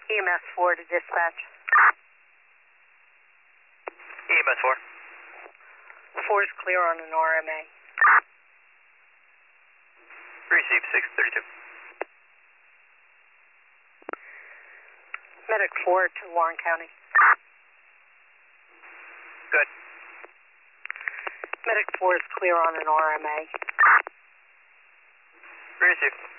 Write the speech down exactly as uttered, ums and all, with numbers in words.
E M S four to dispatch. E M S four. four is clear on an R M A. Receive six thirty-two. Medic four to Warren County. Good. Medic four is clear on an R M A. Receive.